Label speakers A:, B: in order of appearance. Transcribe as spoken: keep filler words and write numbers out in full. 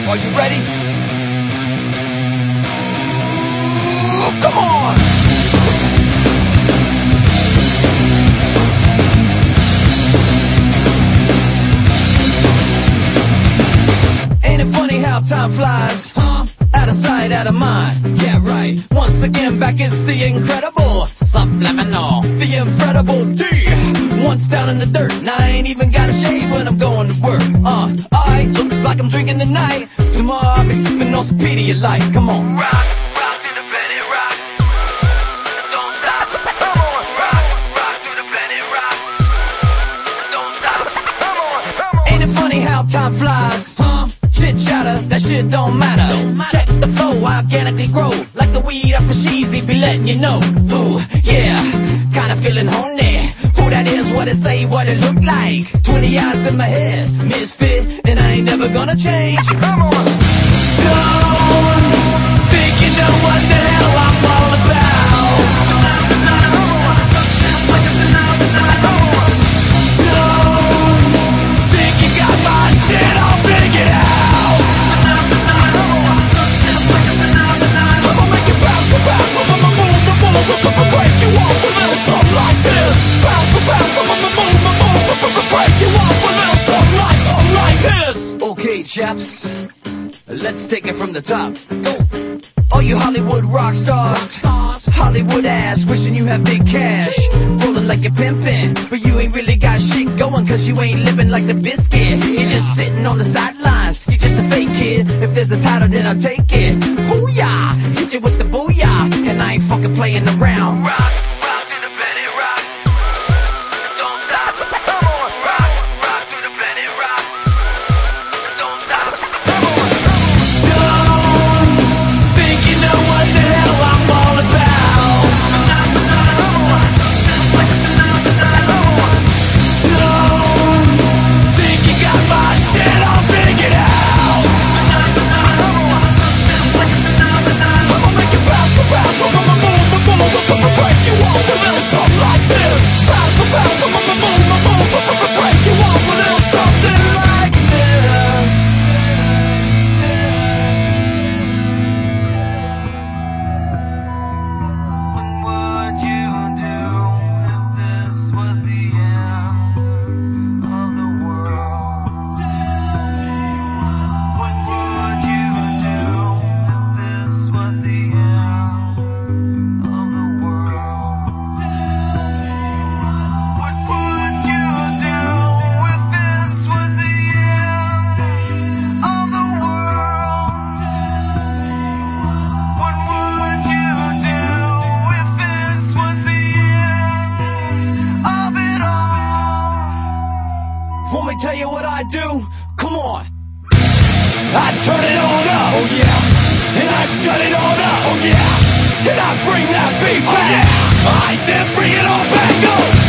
A: Are you ready? Ooh, come on! Ain't it funny how time flies? Huh? Out of sight, out of mind. Yeah, right. Once again, back it's the incredible Subliminal, the incredible D. Once down in the dirt, and I ain't even got a shave when I'm going to work. Uh, alright, looks like I'm drinking tonight. Tomorrow I'll be sipping on some Pedialyte. Come on. Rock, rock to the planet, rock. Don't stop. Come on. Rock, rock to the planet, rock. Don't stop. Come on, come on. Ain't it funny how time flies? Huh? Chit chatter, that shit don't matter. don't matter. Check the flow, I organically grow. Like the weed up for Sheezy, be letting you know. Ooh, yeah, kinda feeling horny. Who that is, what it say, what it look like. Twenty eyes in my head, misfit, and I ain't never gonna change. Come on. Don't think you know what the hell I'm all about. Don't think you got my shit all figured out. I'ma make it bounce, bounce, I'ma move, move, move, break you off a little something like this. Bounce, bounce, I'ma move, move, break you off a little something like, something like this. Okay, chaps, let's take it from the top. Go. All you Hollywood rock stars, Hollywood ass, wishing you had big cash. Rolling like you're pimping, but you ain't really got shit going, cause you ain't living like the biscuit. You're just sitting on the sidelines, you're just a fake kid. If there's a title, then I'll take it. Hoo-yah, hit you with the booyah, and I ain't fucking playing around. Rock, rock to the planet, rock. Don't stop. Come on. Rock, rock to the planet, rock. Don't stop. Come on. Don't think you know what the hell I'm all about. Don't think you got my shit all figured out. I'ma make it bounce, bounce, I'ma move, move, move, break you off a little something like this. Bounce, bounce, I'ma move, move, break you off a little something like this. What would you do if this was the end of the world? What would you do if this was the end of the world? What would you do if this was the end of the world? What would you do if this was the end of it all? Want me to tell you what I do? Come on. I turn it on up, oh yeah. And I shut it on up, oh yeah. And I bring that beat back, oh yeah. I then bring it all back up.